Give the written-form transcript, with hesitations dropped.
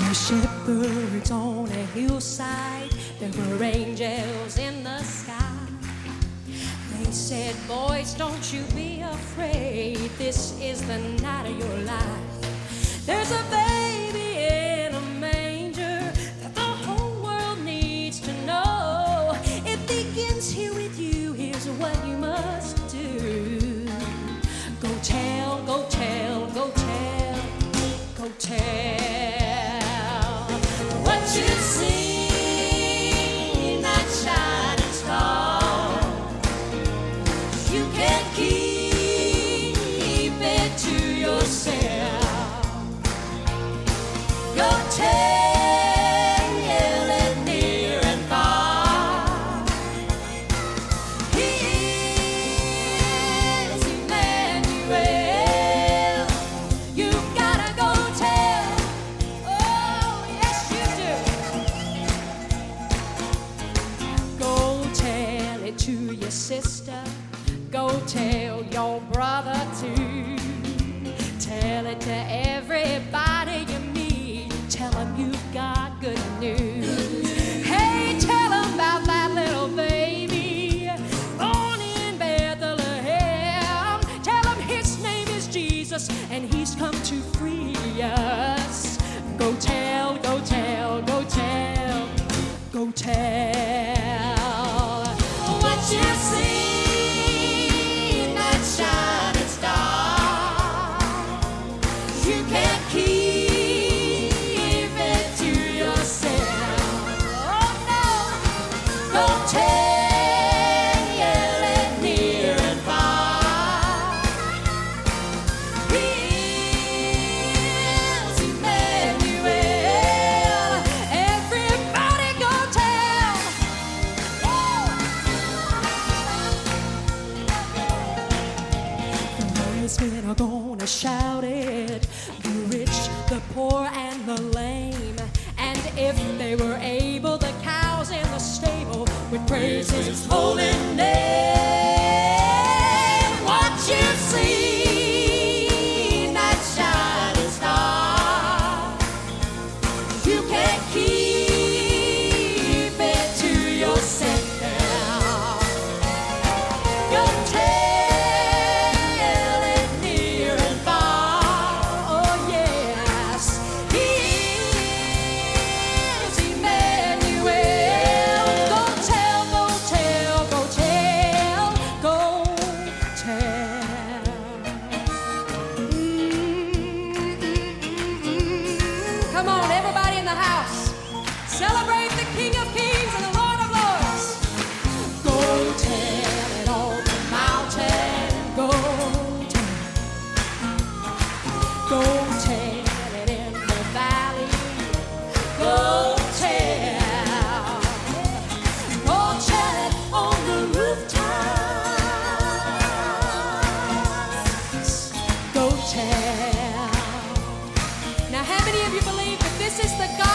Shepherds on a hillside, there were angels in the sky. They said, boys, don't you be afraid, this is the night of your life. There's a baby in a manger that the whole world needs to know. It begins here with you, here's what you must do. Go tell, go tell, go tell, go tell. You see that shining star, you can't keep it to yourself. Go tell it near and far. He is Emmanuel. You've gotta go tell. Oh, yes, you do. To your sister, go tell your brother too. Tell it to everybody you meet. Tell them you've got good news. Hey, tell them about that little baby born in Bethlehem. Tell them his name is Jesus and he's come to free us. Go tell, go tell, go tell, go tell. You see that shining star, you can't keep it to yourself. Oh no, go tell it near and far. He is Emmanuel. Everybody go tell. Men are gonna shout it, the rich, the poor, and the lame. And if they were able, the cows in the stable would praise his holy name. What you see, that shining star, you can't keep it to yourself. Go tell. Come on, everybody in the house, celebrate the King of Kings and the Lord of Lords. Go tell it on the mountain. Go tell it in the valley. Go tell it on the rooftops. Go tell. Now, how many of you believe that this is the God